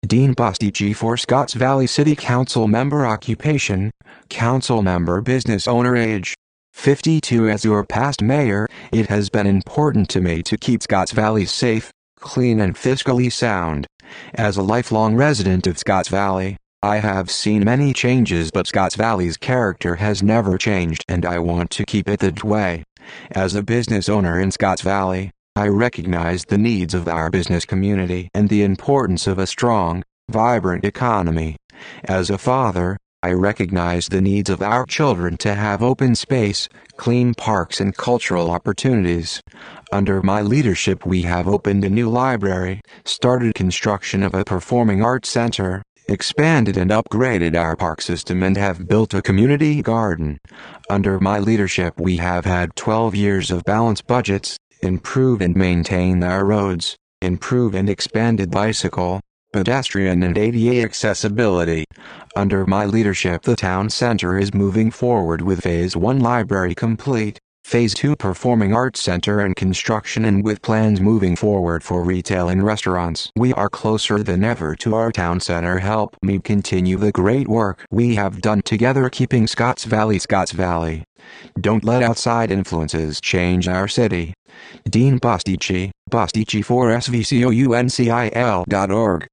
Dean Bostici for Scotts Valley City Council Member. Occupation: Council Member. Business owner. Age: 52. As your past mayor, it has been important to me to keep Scotts Valley safe, clean and fiscally sound. As a lifelong resident of Scotts Valley, I have seen many changes, but Scotts Valley's character has never changed, and I want to keep it that way. As a business owner in Scotts Valley, I recognize the needs of our business community and the importance of a strong, vibrant economy. As a father, I recognize the needs of our children to have open space, clean parks and cultural opportunities. Under my leadership, we have opened a new library, started construction of a performing arts center, expanded and upgraded our park system, and have built a community garden. Under my leadership, we have had 12 years of balanced budgets, improved and maintained our roads, improved and expanded bicycle, pedestrian and ADA accessibility. Under my leadership, the town center is moving forward with Phase 1 library complete, Phase 2 performing arts center and construction, and with plans moving forward for retail and restaurants. We are closer than ever to our town center. Help me continue the great work we have done together, keeping Scotts Valley Scotts Valley. Don't let outside influences change our city. Dean Bostici, Bostici for svcouncil.org.